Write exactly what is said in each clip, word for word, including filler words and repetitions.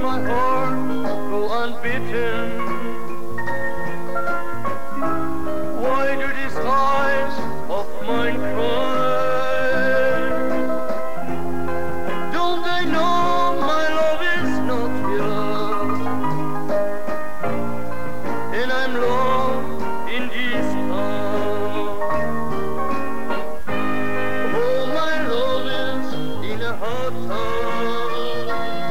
my heart go unbeaten? Why do these eyes of mine cry? Don't they know my love is not here? And I'm lost in this town. Oh, my love is in a hot town,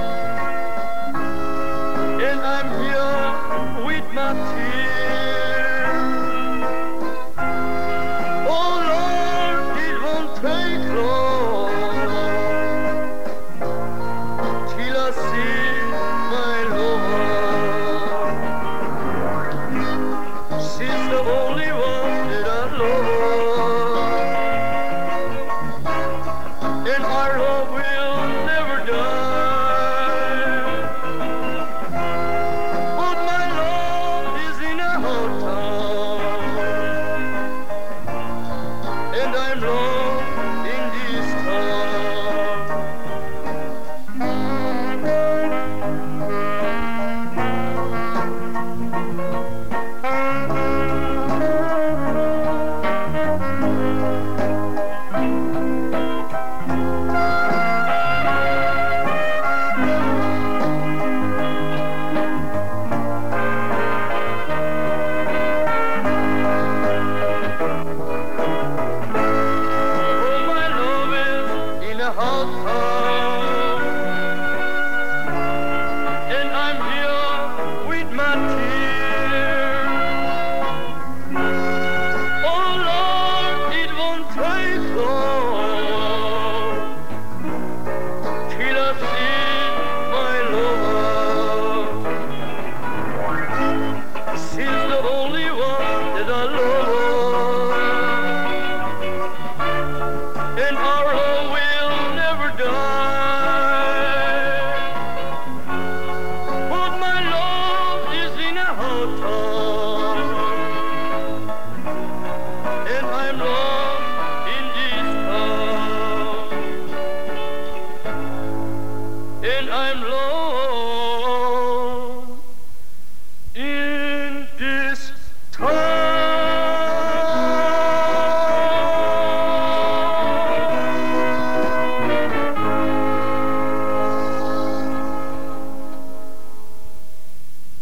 and I'm here with my tears. Oh Lord, it won't take long till I see my lover. She's the only one that I love, and our love will never die. But my love is in a hot town, and I'm lost in this town. Oh, my love is in a hot town, and I'm here with my tears. Oh Lord, it won't take long till I see my lover. She's the only one that I love, and our love will never die. But my love is in a hot town, and I'm lost in this town, and I'm lost